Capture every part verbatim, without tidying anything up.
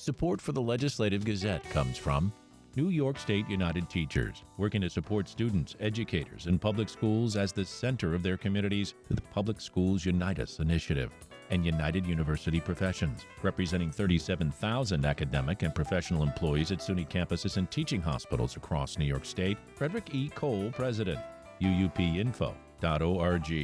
Support for the Legislative Gazette comes from New York State United Teachers, working to support students, educators, and public schools as the center of their communities with the Public Schools Unite Us initiative, and United University Professions, representing thirty-seven thousand academic and professional employees at SUNY campuses and teaching hospitals across New York State. Frederick E. Cole, President, U U P info dot org.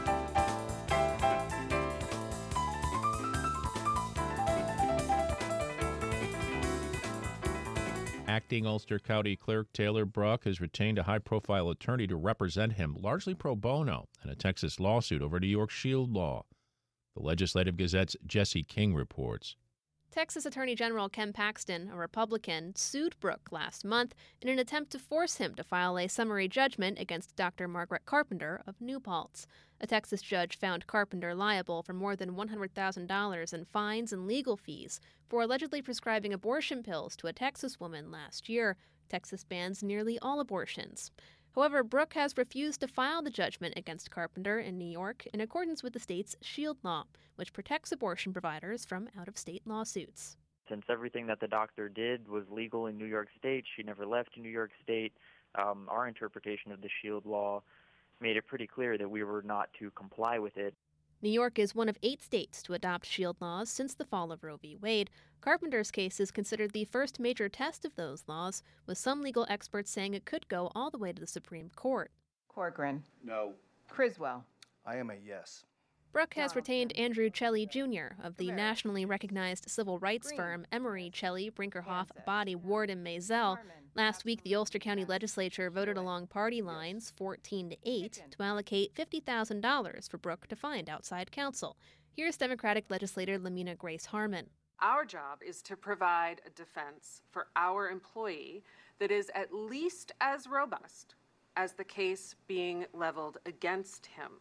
Acting Ulster County Clerk Taylor Bruck has retained a high-profile attorney to represent him, largely pro bono, in a Texas lawsuit over New York Shield law. The Legislative Gazette's Jesse King reports. Texas Attorney General Ken Paxton, a Republican, sued Bruck last month in an attempt to force him to file a summary judgment against Doctor Margaret Carpenter of New Paltz. A Texas judge found Carpenter liable for more than one hundred thousand dollars in fines and legal fees for allegedly prescribing abortion pills to a Texas woman last year. Texas bans nearly all abortions. However, Bruck has refused to file the judgment against Carpenter in New York in accordance with the state's SHIELD law, which protects abortion providers from out-of-state lawsuits. Since everything that the doctor did was legal in New York State, she never left New York State, um, our interpretation of the SHIELD law made it pretty clear that we were not to comply with it. New York is one of eight states to adopt SHIELD laws since the fall of Roe v. Wade. Carpenter's case is considered the first major test of those laws, with some legal experts saying it could go all the way to the Supreme Court. Corcoran. No. Criswell. I am a yes. Bruck has retained Andrew Chelley Junior of the nationally recognized civil rights firm Emery, Chelley, Brinkerhoff, Body, Ward, and Maisel. Last week, the Ulster County Legislature voted along party lines, fourteen to eight, to allocate fifty thousand dollars for Bruck to find outside counsel. Here's Democratic legislator Lamina Grace Harmon. Our job is to provide a defense for our employee that is at least as robust as the case being leveled against him.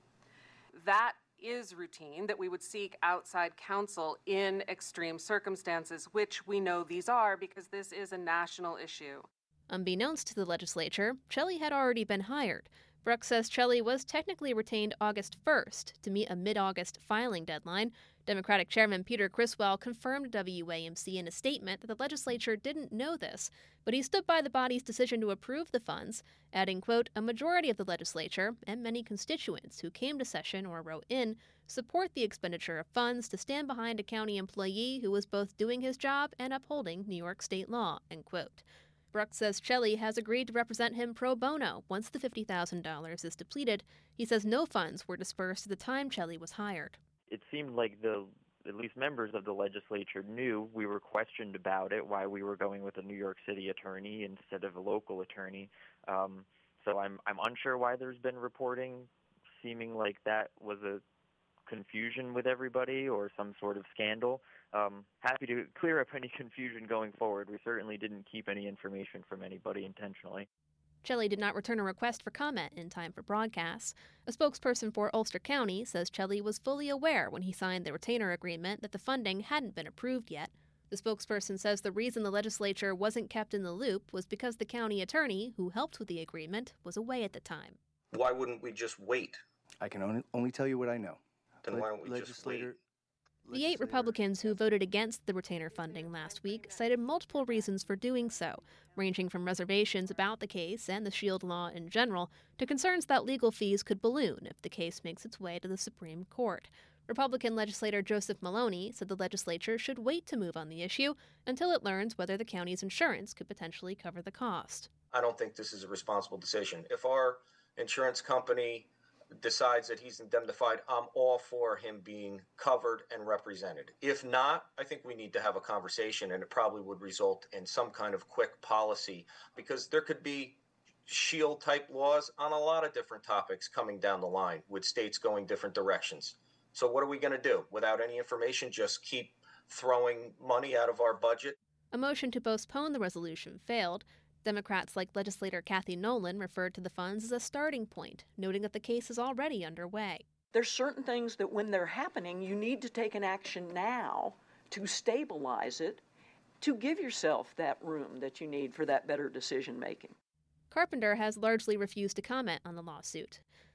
That is routine, that we would seek outside counsel in extreme circumstances, which we know these are because this is a national issue. Unbeknownst to the legislature, Chelley had already been hired. Bruck says Chelley was technically retained August first to meet a mid-August filing deadline. Democratic Chairman Peter Criswell confirmed to W A M C in a statement that the legislature didn't know this, but he stood by the body's decision to approve the funds, adding, quote, a majority of the legislature and many constituents who came to session or wrote in support the expenditure of funds to stand behind a county employee who was both doing his job and upholding New York state law, end quote. Bruck says Chelley has agreed to represent him pro bono once the fifty thousand dollars is depleted. He says no funds were dispersed at the time Chelley was hired. It seemed like the at least members of the legislature knew we were questioned about it, why we were going with a New York City attorney instead of a local attorney. Um, so I'm I'm unsure why there's been reporting seeming like that was a confusion with everybody or some sort of scandal. Um, happy to clear up any confusion going forward. We certainly didn't keep any information from anybody intentionally. Chelley did not return a request for comment in time for broadcasts. A spokesperson for Ulster County says Chelley was fully aware when he signed the retainer agreement that the funding hadn't been approved yet. The spokesperson says the reason the legislature wasn't kept in the loop was because the county attorney, who helped with the agreement, was away at the time. Why wouldn't we just wait? I can only, only tell you what I know. Then why don't we just wait? The eight Republicans who voted against the retainer funding last week cited multiple reasons for doing so, ranging from reservations about the case and the SHIELD law in general to concerns that legal fees could balloon if the case makes its way to the Supreme Court. Republican legislator Joseph Maloney said the legislature should wait to move on the issue until it learns whether the county's insurance could potentially cover the cost. I don't think this is a responsible decision. If our insurance company decides that he's indemnified, I'm all for him being covered and represented. If not, I think we need to have a conversation, and it probably would result in some kind of quick policy, because there could be SHIELD type laws on a lot of different topics coming down the line with states going different directions. So what are we going to do? Without any information, just keep throwing money out of our budget? A motion to postpone the resolution failed. Democrats like legislator Kathy Nolan referred to the funds as a starting point, noting that the case is already underway. There's certain things that when they're happening, you need to take an action now to stabilize it, to give yourself that room that you need for that better decision making. Carpenter has largely refused to comment on the lawsuit.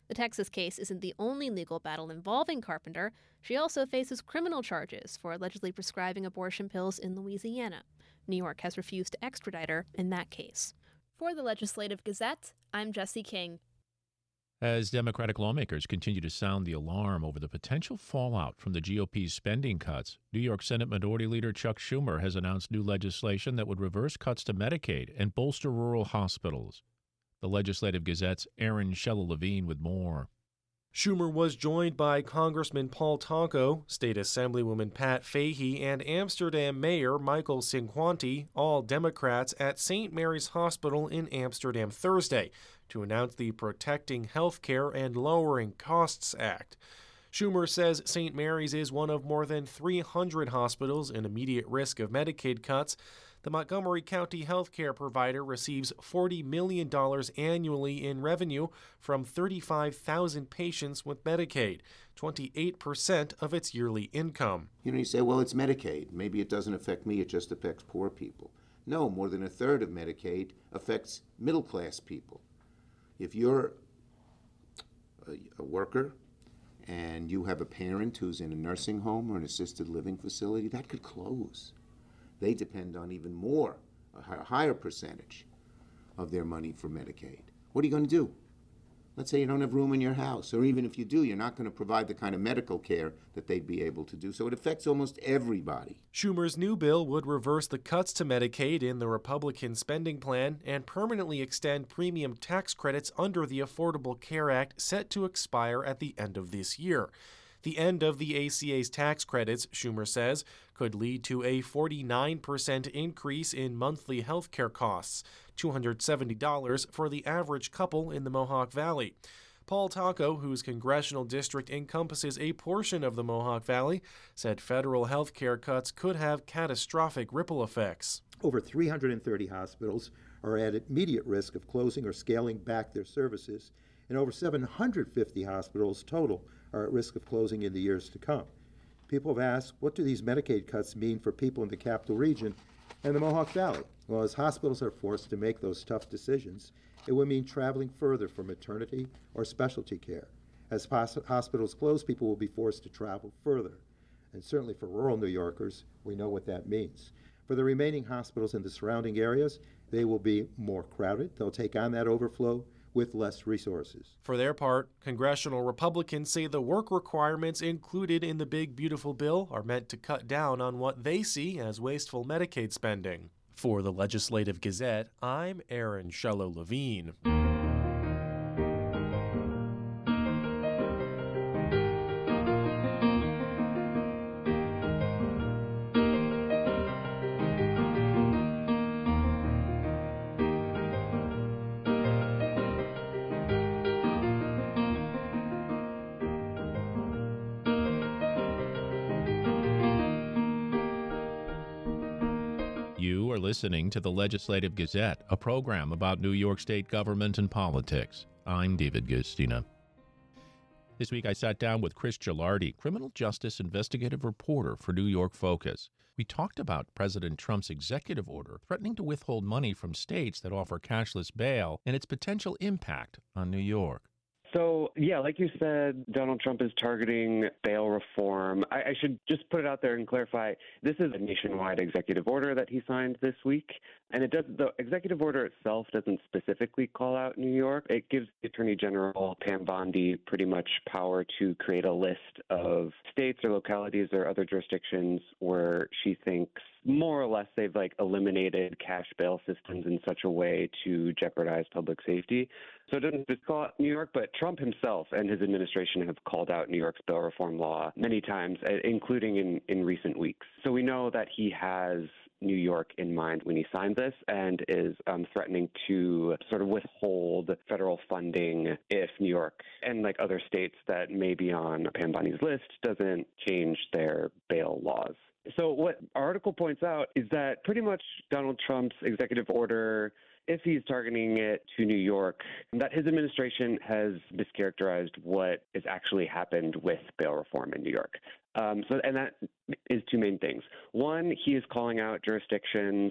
The Texas case isn't the only legal battle involving Carpenter. She also faces criminal charges for allegedly prescribing abortion pills in Louisiana. New York has refused to extradite her in that case. For the Legislative Gazette, I'm Jesse King. As Democratic lawmakers continue to sound the alarm over the potential fallout from the G O P's spending cuts, New York Senate Minority Leader Chuck Schumer has announced new legislation that would reverse cuts to Medicaid and bolster rural hospitals. The Legislative Gazette's Aaron Shella-Levine with more. Schumer was joined by Congressman Paul Tonko, State Assemblywoman Pat Fahey, and Amsterdam Mayor Michael Cinquanti, all Democrats, at Saint Mary's Hospital in Amsterdam Thursday to announce the Protecting Healthcare and Lowering Costs Act. Schumer says Saint Mary's is one of more than three hundred hospitals in immediate risk of Medicaid cuts. The Montgomery County healthcare provider receives forty million dollars annually in revenue from thirty-five thousand patients with Medicaid, twenty-eight percent of its yearly income. You know, you say, well, it's Medicaid. Maybe it doesn't affect me, it just affects poor people. No, more than a third of Medicaid affects middle-class people. If you're a, a worker and you have a parent who's in a nursing home or an assisted living facility, that could close. They depend on even more, a higher percentage of their money for Medicaid. What are you going to do? Let's say you don't have room in your house, or even if you do, you're not going to provide the kind of medical care that they'd be able to do. So it affects almost everybody. Schumer's new bill would reverse the cuts to Medicaid in the Republican spending plan and permanently extend premium tax credits under the Affordable Care Act set to expire at the end of this year. The end of the A C A's tax credits, Schumer says, could lead to a forty-nine percent increase in monthly health care costs, two hundred seventy dollars for the average couple in the Mohawk Valley. Paul Tonko, whose congressional district encompasses a portion of the Mohawk Valley, said federal health care cuts could have catastrophic ripple effects. Over three hundred thirty hospitals are at immediate risk of closing or scaling back their services, and over seven hundred fifty hospitals total are at risk of closing in the years to come. People have asked, what do these Medicaid cuts mean for people in the Capital Region and the Mohawk Valley? Well, as hospitals are forced to make those tough decisions, it would mean traveling further for maternity or specialty care. As pos- hospitals close, people will be forced to travel further. And certainly for rural New Yorkers, we know what that means. For the remaining hospitals in the surrounding areas, they will be more crowded. They'll take on that overflow with less resources. For their part, congressional Republicans say the work requirements included in the Big Beautiful Bill are meant to cut down on what they see as wasteful Medicaid spending. For the Legislative Gazette, I'm Aaron Shella-Levine. You are listening to the Legislative Gazette, a program about New York State government and politics. I'm David Gustina. This week I sat down with Chris Gilardi, criminal justice investigative reporter for New York Focus. We talked about President Trump's executive order threatening to withhold money from states that offer cashless bail and its potential impact on New York. So, yeah, like you said, Donald Trump is targeting bail reform. I, I should just put it out there and clarify, this is a nationwide executive order that he signed this week. And it does, the executive order itself doesn't specifically call out New York. It gives the Attorney General, Pam Bondi, pretty much power to create a list of states or localities or other jurisdictions where she thinks more or less they've like eliminated cash bail systems in such a way to jeopardize public safety. So it doesn't just call out New York, but Trump himself and his administration have called out New York's bail reform law many times, including in, in recent weeks. So we know that he has New York in mind when he signed this and is um, threatening to sort of withhold federal funding if New York and like other states that may be on Pam Bondi's list doesn't change their bail laws. So what our article points out is that pretty much Donald Trump's executive order, if he's targeting it to New York, that his administration has mischaracterized what has actually happened with bail reform in New York. Um, so, and that is two main things. One, he is calling out jurisdictions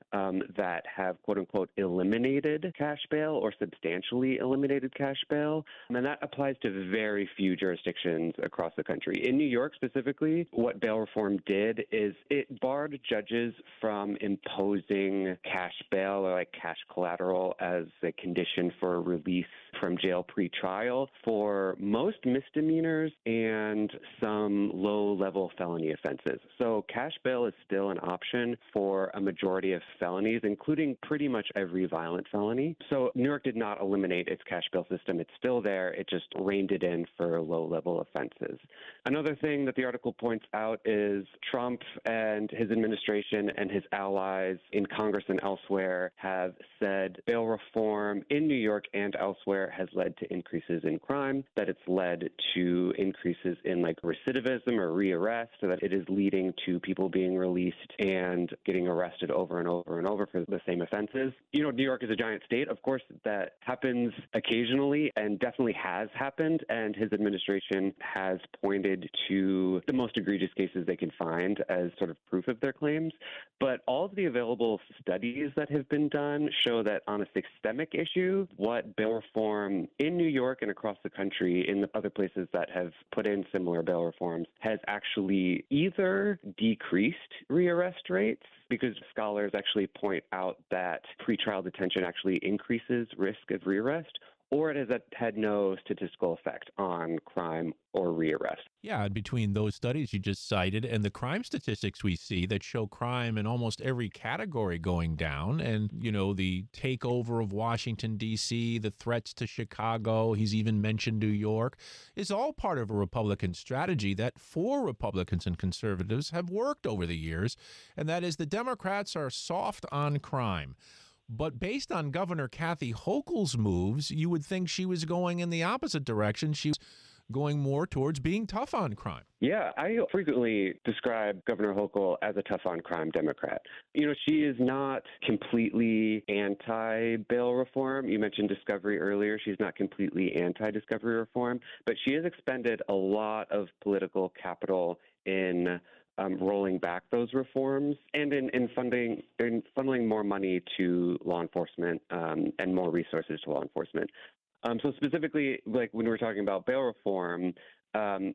um, that have, quote unquote, eliminated cash bail or substantially eliminated cash bail. And that applies to very few jurisdictions across the country. In New York specifically, what bail reform did is it barred judges from imposing cash bail or like cash collateral as a condition for release from jail pre-trial for most misdemeanors and some low-level felony offenses. So cash bail is still an option for a majority of felonies, including pretty much every violent felony. So New York did not eliminate its cash bail system. It's still there. It just reined it in for low-level offenses. Another thing that the article points out is Trump and his administration and his allies in Congress and elsewhere have said bail reform in New York and elsewhere has led to increases in crime, that it's led to increases in like recidivism or rearrest, so that it is leading to people being released and getting arrested over and over and over for the same offenses. You know, New York is a giant state. Of course, that happens occasionally and definitely has happened, and his administration has pointed to the most egregious cases they can find as sort of proof of their claims. But all of the available studies that have been done show that on a systemic issue, what bail reform in New York and across the country, in the other places that have put in similar bail reforms, has actually either decreased rearrest rates, because scholars actually point out that pretrial detention actually increases risk of rearrest, or it has had no statistical effect on crime or rearrest. Yeah, and between those studies you just cited and the crime statistics we see that show crime in almost every category going down, and, you know, the takeover of Washington, D C, the threats to Chicago, he's even mentioned New York, is all part of a Republican strategy that four Republicans and conservatives have worked over the years, and that is the Democrats are soft on crime. But based on Governor Kathy Hochul's moves, you would think she was going in the opposite direction. She was going more towards being tough on crime. Yeah, I frequently describe Governor Hochul as a tough-on-crime Democrat. You know, she is not completely anti-bail reform. You mentioned discovery earlier. She's not completely anti-discovery reform, but she has expended a lot of political capital in Um, rolling back those reforms and in, in funding, in funneling more money to law enforcement um, and more resources to law enforcement. Um, so specifically, like when we're talking about bail reform, um,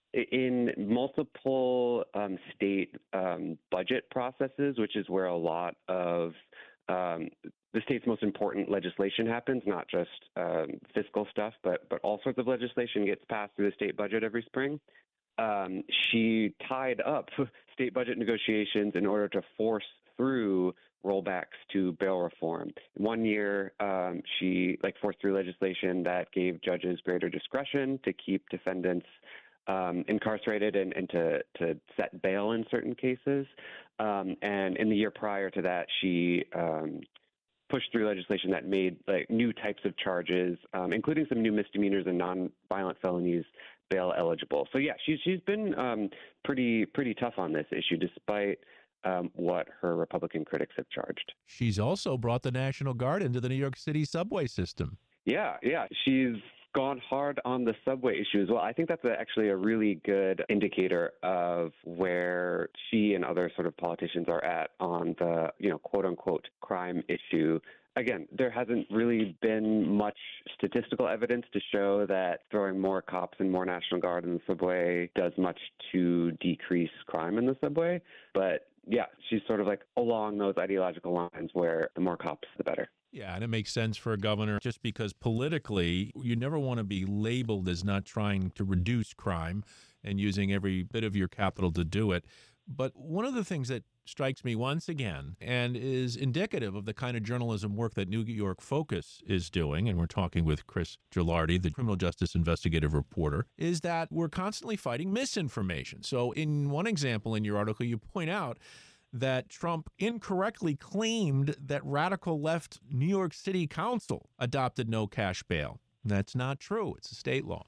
in multiple um, state um, budget processes, which is where a lot of um, the state's most important legislation happens, not just um, fiscal stuff, but but all sorts of legislation gets passed through the state budget every spring. Um, she tied up state budget negotiations in order to force through rollbacks to bail reform. One year, um, she like forced through legislation that gave judges greater discretion to keep defendants um, incarcerated and, and to, to set bail in certain cases. Um, and in the year prior to that, she um, pushed through legislation that made like new types of charges, um, including some new misdemeanors and non-violent felonies, bail eligible. So yeah, she's she's been um, pretty pretty tough on this issue, despite um, what her Republican critics have charged. She's also brought the National Guard into the New York City subway system. Yeah, yeah, she's gone hard on the subway issue as well. I think that's a, actually a really good indicator of where she and other sort of politicians are at on the, you know, quote unquote crime issue. Again, there hasn't really been much statistical evidence to show that throwing more cops and more National Guard in the subway does much to decrease crime in the subway. But yeah, she's sort of like along those ideological lines where the more cops, the better. Yeah, and it makes sense for a governor just because politically you never want to be labeled as not trying to reduce crime and using every bit of your capital to do it. But one of the things that strikes me once again and is indicative of the kind of journalism work that New York Focus is doing, and we're talking with Chris Gilardi, the criminal justice investigative reporter, is that we're constantly fighting misinformation. So in one example in your article, you point out that Trump incorrectly claimed that radical left New York City Council adopted no cash bail. That's not true. It's a state law.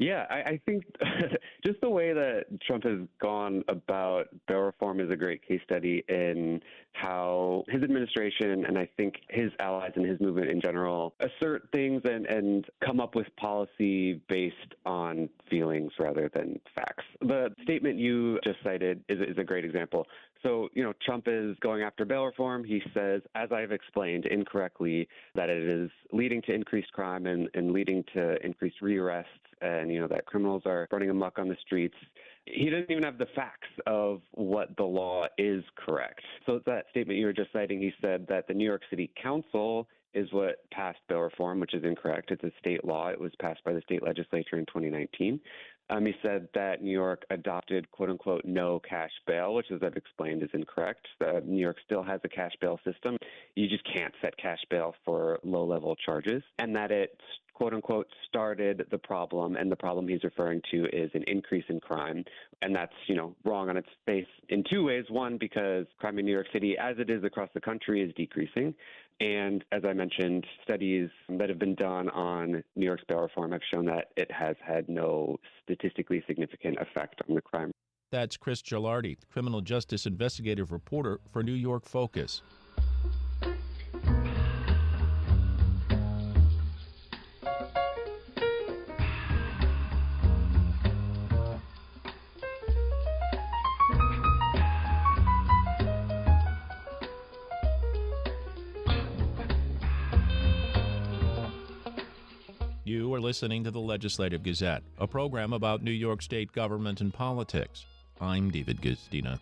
Yeah, I, I think just the way that Trump has gone about bail reform is a great case study in how his administration and I think his allies and his movement in general assert things and, and come up with policy based on feelings rather than facts. The statement you just cited is, is a great example. So, you know, Trump is going after bail reform. He says, as I've explained incorrectly, that it is leading to increased crime and, and leading to increased rearrests and, you know, that criminals are running amok on the streets. He doesn't even have the facts of what the law is correct. So that statement you were just citing, he said that the New York City Council is what passed bail reform, which is incorrect. It's a state law. It was passed by the state legislature in twenty nineteen. Um, he said that New York adopted, quote unquote, no cash bail, which, as I've explained, is incorrect. Uh, New York still has a cash bail system. You just can't set cash bail for low-level charges, and that it, quote unquote, started the problem. And the problem he's referring to is an increase in crime. And that's, you know, wrong on its face in two ways. One, because crime in New York City, as it is across the country, is decreasing. And as I mentioned, studies that have been done on New York's bail reform have shown that it has had no statistically significant effect on the crime. That's Chris Gilardi, criminal justice investigative reporter for New York Focus. You are listening to the Legislative Gazette, a program about New York State government and politics. I'm David Gustina.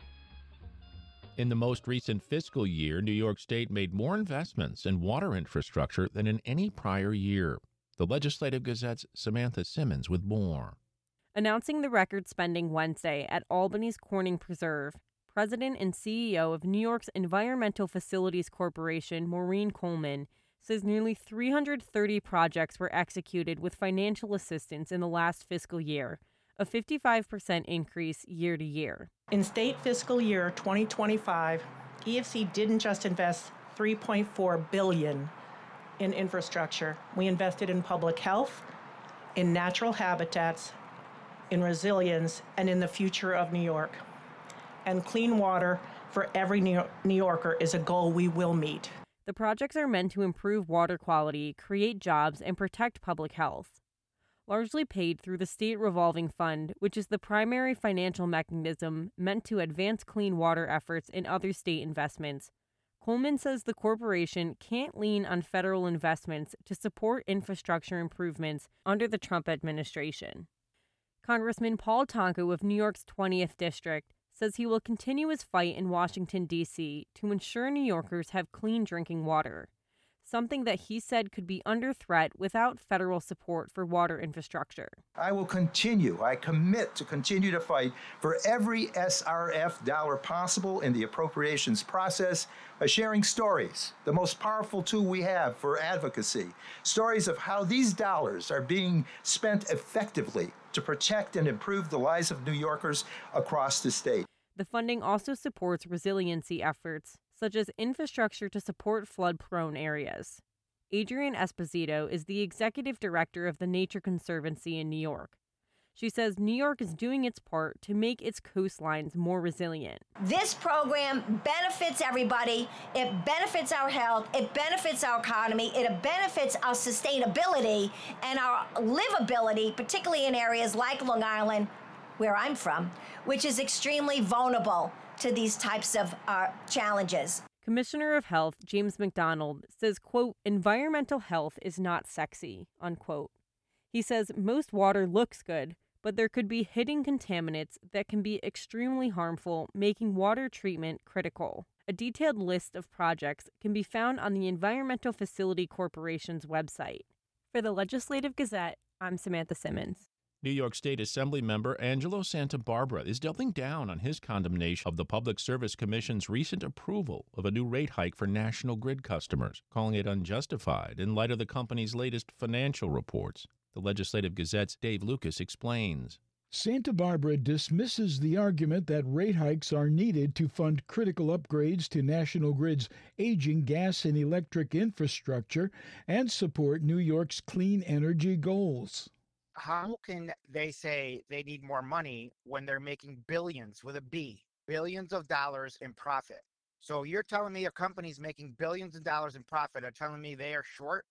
In the most recent fiscal year, New York State made more investments in water infrastructure than in any prior year. The Legislative Gazette's Samantha Simmons with more. Announcing the record spending Wednesday at Albany's Corning Preserve, President and C E O of New York's Environmental Facilities Corporation, Maureen Coleman, says nearly three hundred thirty projects were executed with financial assistance in the last fiscal year, a fifty-five percent increase year to year. In state fiscal year twenty twenty-five, E F C didn't just invest three point four billion dollars in infrastructure. We invested in public health, in natural habitats, in resilience, and in the future of New York. And clean water for every New Yorker is a goal we will meet. The projects are meant to improve water quality, create jobs, and protect public health. Largely paid through the State Revolving Fund, which is the primary financial mechanism meant to advance clean water efforts in other state investments, Coleman says the corporation can't lean on federal investments to support infrastructure improvements under the Trump administration. Congressman Paul Tonko of New York's twentieth District says he will continue his fight in Washington, D C to ensure New Yorkers have clean drinking water, something that he said could be under threat without federal support for water infrastructure. I will continue, I commit to continue to fight for every S R F dollar possible in the appropriations process by sharing stories, the most powerful tool we have for advocacy, stories of how these dollars are being spent effectively to protect and improve the lives of New Yorkers across the state. The funding also supports resiliency efforts, such as infrastructure to support flood-prone areas. Adrienne Esposito is the executive director of the Nature Conservancy in New York. She says New York is doing its part to make its coastlines more resilient. This program benefits everybody. It benefits our health. It benefits our economy. It benefits our sustainability and our livability, particularly in areas like Long Island, where I'm from, which is extremely vulnerable to these types of uh, challenges. Commissioner of Health James McDonald says, quote, environmental health is not sexy, unquote. He says most water looks good, but there could be hidden contaminants that can be extremely harmful, making water treatment critical. A detailed list of projects can be found on the Environmental Facility Corporation's website. For the Legislative Gazette, I'm Samantha Simmons. New York State Assembly member Angelo Santabarbara is doubling down on his condemnation of the Public Service Commission's recent approval of a new rate hike for National Grid customers, calling it unjustified in light of the company's latest financial reports. The Legislative Gazette's Dave Lucas explains. Santabarbara dismisses the argument that rate hikes are needed to fund critical upgrades to National Grid's aging gas and electric infrastructure and support New York's clean energy goals. how can they say they need more money when they're making billions with a B, billions of dollars in profit? So you're telling me a company's making billions of dollars in profit are telling me they are short?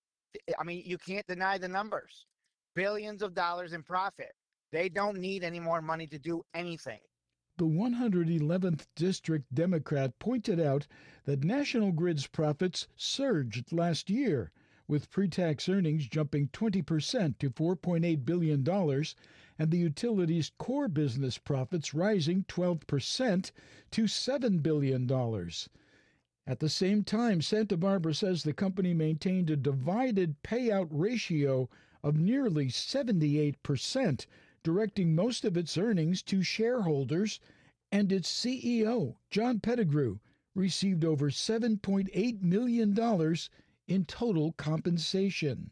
I mean, you can't deny the numbers. Billions of dollars in profit. They don't need any more money to do anything. The one hundred eleventh District Democrat pointed out that National Grid's profits surged last year, with pre-tax earnings jumping twenty percent to four point eight billion dollars and the utility's core business profits rising twelve percent to seven billion dollars. At the same time, Santa Barbara says the company maintained a divided payout ratio of nearly seventy-eight percent, directing most of its earnings to shareholders, and its C E O, John Pettigrew, received over seven point eight million dollars in total compensation.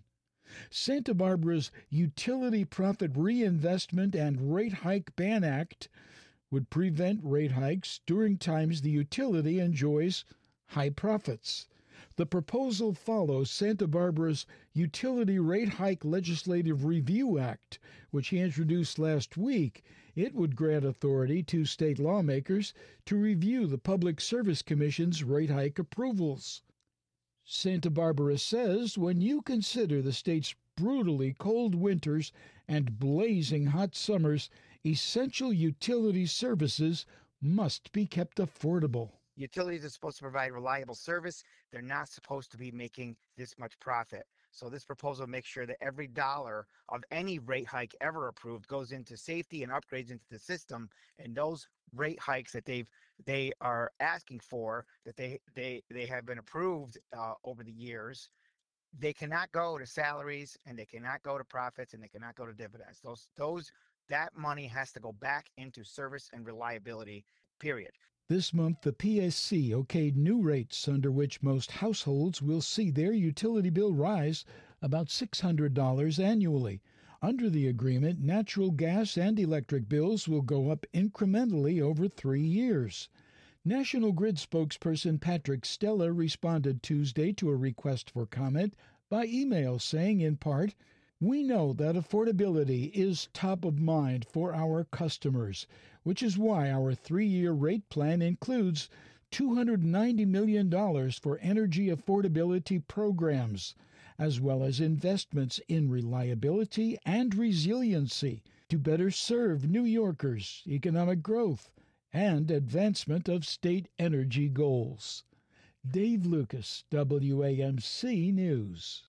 Santa Barbara's Utility Profit Reinvestment and Rate Hike Ban Act would prevent rate hikes during times the utility enjoys high profits. The proposal follows Santa Barbara's Utility Rate Hike Legislative Review Act, which he introduced last week. It would grant authority to state lawmakers to review the Public Service Commission's rate hike approvals. Santa Barbara says when you consider the state's brutally cold winters and blazing hot summers, essential utility services must be kept affordable. Utilities are supposed to provide reliable service. They're not supposed to be making this much profit. So this proposal makes sure that every dollar of any rate hike ever approved goes into safety and upgrades into the system. And those rate hikes that they've they are asking for, that they they they have been approved uh, over the years, they cannot go to salaries and they cannot go to profits and they cannot go to dividends. Those those that money has to go back into service and reliability, period. This month, the P S C okayed new rates under which most households will see their utility bill rise about six hundred dollars annually. Under the agreement, natural gas and electric bills will go up incrementally over three years. National Grid spokesperson Patrick Stella responded Tuesday to a request for comment by email, saying in part, "We know that affordability is top of mind for our customers, which is why our three-year rate plan includes two hundred ninety million dollars for energy affordability programs, as well as investments in reliability and resiliency to better serve New Yorkers' economic growth and advancement of state energy goals." Dave Lucas, W A M C News.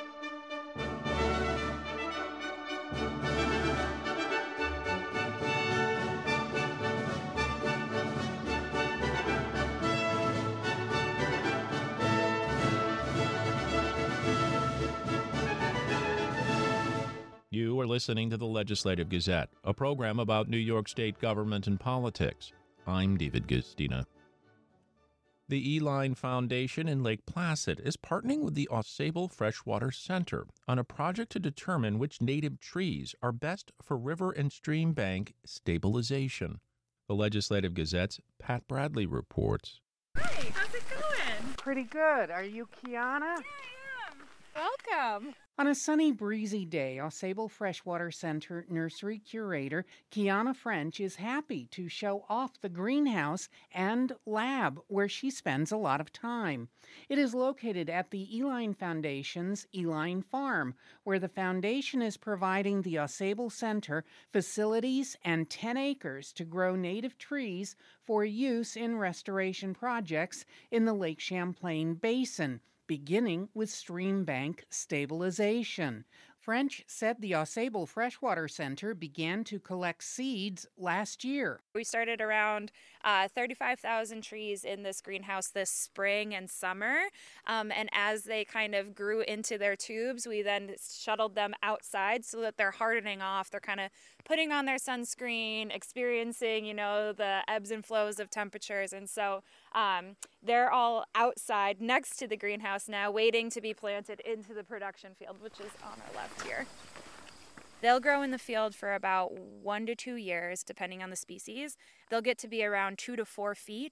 You are listening to the Legislative Gazette, a program about New York State government and politics. I'm David Gustina. The Eline Foundation in Lake Placid is partnering with the AuSable Freshwater Center on a project to determine which native trees are best for river and stream bank stabilization. The Legislative Gazette's Pat Bradley reports. Hi, how's it going? Pretty good. Are you Kiana? Welcome. On a sunny, breezy day, AuSable Freshwater Center nursery curator Kiana French is happy to show off the greenhouse and lab where she spends a lot of time. It is located at the Eline Foundation's Eline Farm, where the foundation is providing the AuSable Center facilities and ten acres to grow native trees for use in restoration projects in the Lake Champlain Basin, beginning with stream bank stabilization. French said the AuSable Freshwater Center began to collect seeds last year. We started around uh, thirty-five thousand trees in this greenhouse this spring and summer. Um, and as they kind of grew into their tubes, we then shuttled them outside so that they're hardening off. They're kind of putting on their sunscreen, experiencing, you know, the ebbs and flows of temperatures. And so um, they're all outside next to the greenhouse now, waiting to be planted into the production field, which is on our left here. They'll grow in the field for about one to two years, depending on the species. They'll get to be around two to four feet,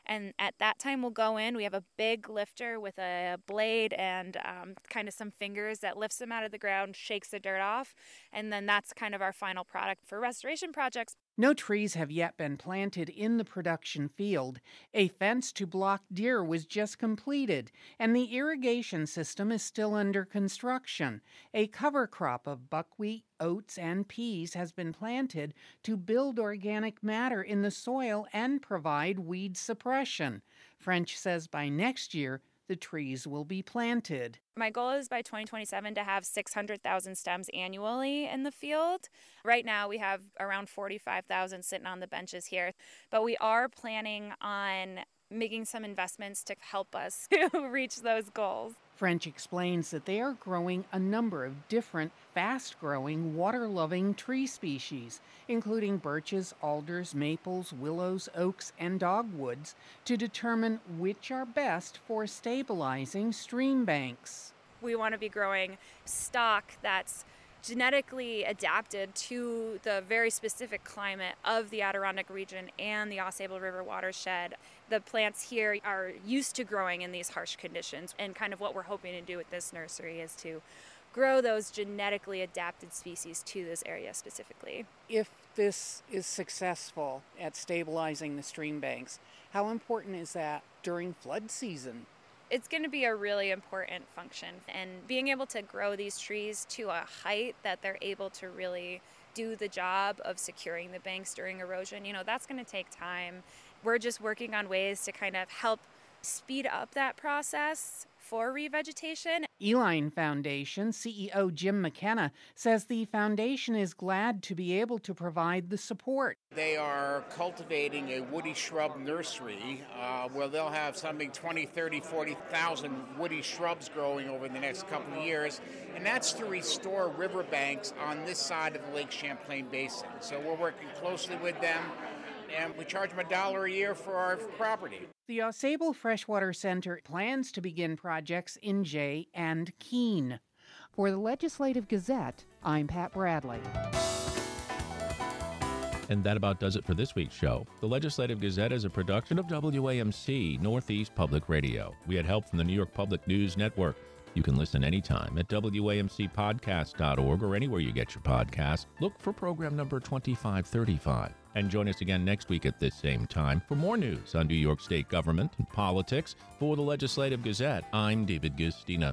And at that time, we'll go in. We have a big lifter with a blade and um, kind of some fingers that lifts them out of the ground, shakes the dirt off. And then that's kind of our final product for restoration projects. No trees have yet been planted in the production field. A fence to block deer was just completed, and the irrigation system is still under construction. A cover crop of buckwheat, oats, and peas has been planted to build organic matter in the soil and provide weed suppression. French says by next year, the trees will be planted. My goal is by twenty twenty-seven to have six hundred thousand stems annually in the field. Right now we have around forty-five thousand sitting on the benches here, but we are planning on making some investments to help us reach those goals. French explains that they are growing a number of different, fast-growing, water-loving tree species, including birches, alders, maples, willows, oaks, and dogwoods, to determine which are best for stabilizing stream banks. We want to be growing stock that's genetically adapted to the very specific climate of the Adirondack region and the Ausable River watershed. The plants here are used to growing in these harsh conditions, and kind of what we're hoping to do with this nursery is to grow those genetically adapted species to this area specifically. If this is successful at stabilizing the stream banks, how important is that during flood season? It's going to be a really important function, and being able to grow these trees to a height that they're able to really do the job of securing the banks during erosion, you know, that's going to take time. We're just working on ways to kind of help speed up that process for revegetation. Eline Foundation C E O Jim McKenna says the foundation is glad to be able to provide the support. They are cultivating a woody shrub nursery uh, where they'll have something twenty, thirty, forty thousand woody shrubs growing over the next couple of years, and that's to restore riverbanks on this side of the Lake Champlain Basin. So we're working closely with them, and we charge them a dollar a year for our property. The Ausable Freshwater Center plans to begin projects in Jay and Keene. For the Legislative Gazette, I'm Pat Bradley. And that about does it for this week's show. The Legislative Gazette is a production of W A M C, Northeast Public Radio. We had help from the New York Public News Network. You can listen anytime at W A M C podcast dot org or anywhere you get your podcasts. Look for program number twenty-five thirty-five. And join us again next week at this same time for more news on New York State government and politics. For the Legislative Gazette, I'm David Gustina.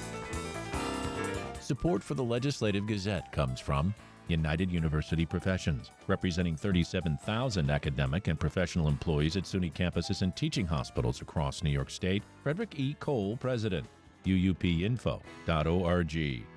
Support for the Legislative Gazette comes from United University Professions, representing thirty-seven thousand academic and professional employees at SUNY campuses and teaching hospitals across New York State. Frederick E. Cole, President. U U P info dot org.